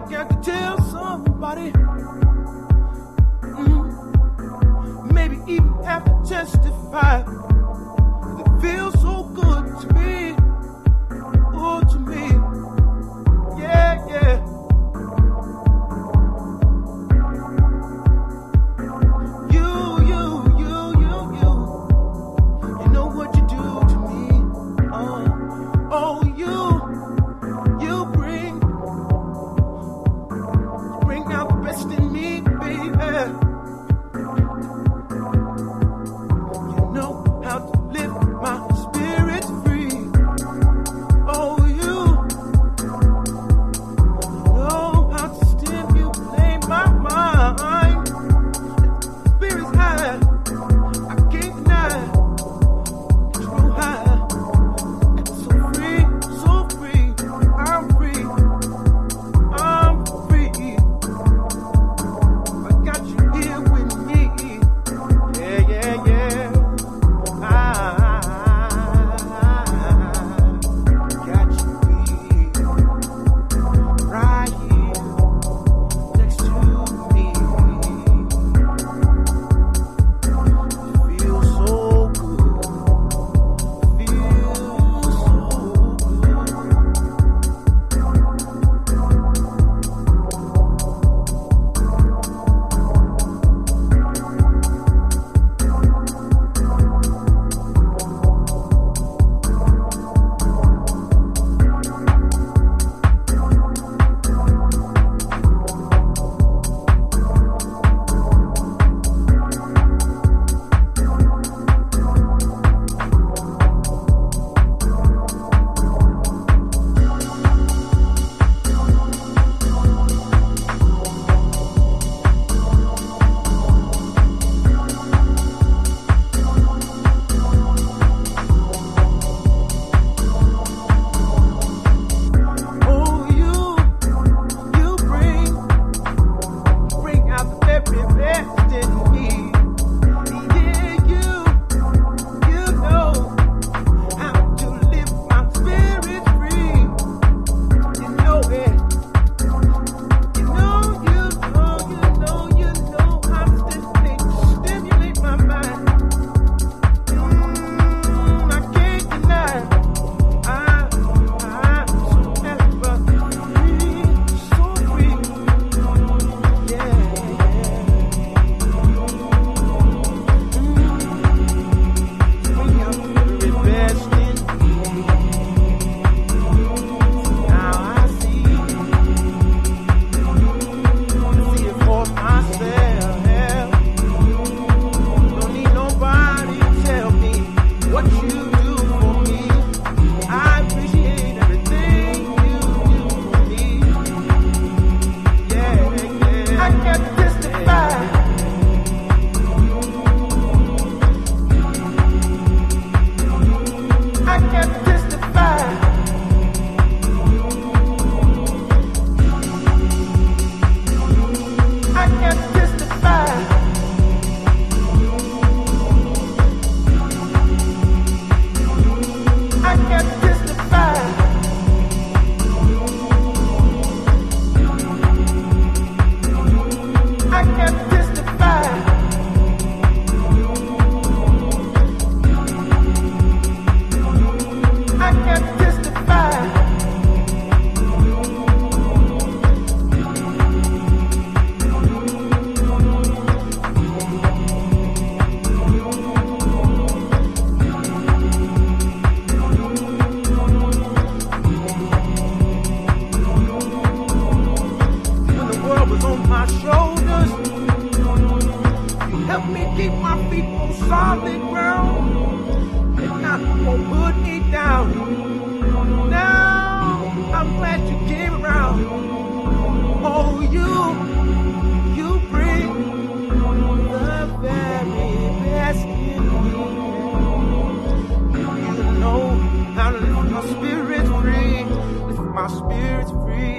got to tell somebody. Maybe even have to testify. It feels so good to me. Oh, to me. Yeah, yeah. You know what you do to me. Oh, you bring out the best in me, baby. You know how to lift my spirits free. Oh, you know how to stimulate my mind. Spirits high, I can't deny. True high, so free, so free. I'm free, I'm free. I got you here with me. Yeah, yeah, yeah. I got you here, right here next to me. Feels so good. Feels so good. Oh, you bring out the very best in me. Yeah, you know how to lift my spirit free. You know it. You know how to stimulate my mind. I can't deny. I'm so ever free, so free. Yeah. Bring out the very best in me. Now I see it for myself. Don't need nobody to tell me what you do for me. I appreciate everything you do for me. Yeah, yeah. I got to testify. I got to testify. I got to testify. I got to testify. I got to testify. I got to testify. When the world was on my shoulders, you helped me keep my feet on solid ground. And not won't put me down. Now I'm glad you came around. Oh, you bring the very best in me. You know how to lift my spirits free. Lift my spirits free.